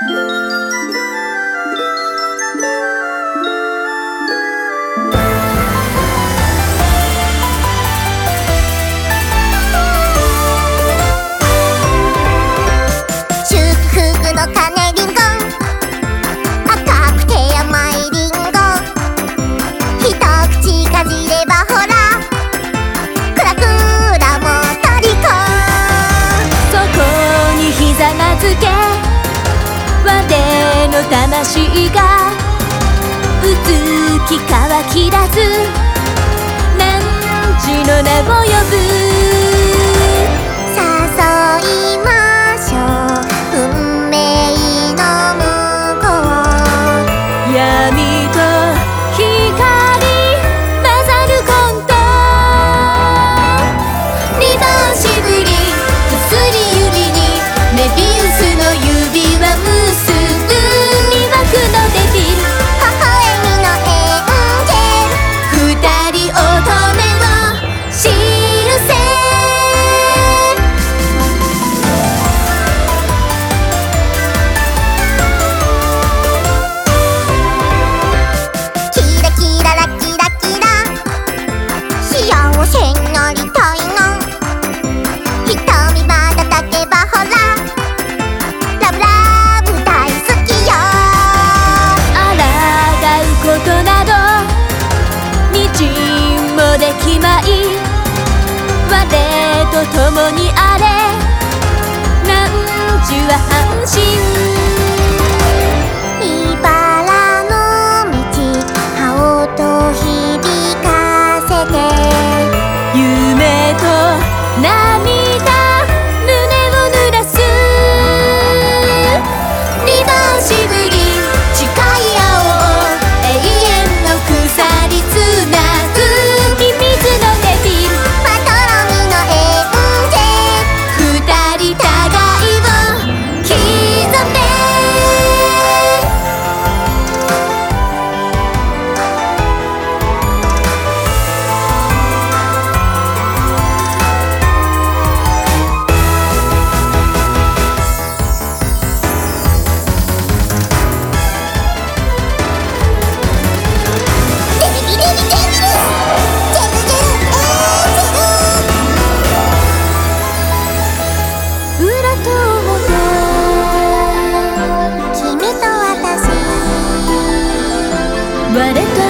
魂がうつき乾きらず汝の名を呼ぶ誘いましょう運命の向こう闇と光混ざるコントリボンしぶり薬指にメビウスの指輪結ぶできまい我と共にあれなんじゅは半身茨の道羽音と響かせて夢と涙胸を濡らすリボンしぶり誓い合おう永遠の鎖つなぐ我と